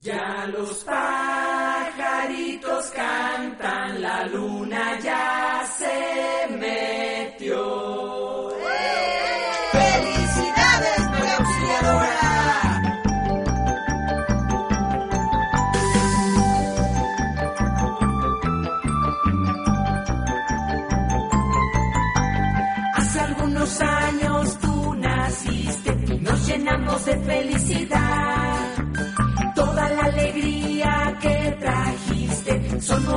Ya los pajaritos cantan, la luna ya se metió. ¡Felicidades, María Auxiliadora! Hace algunos años tú naciste y nos llenamos de felicidad.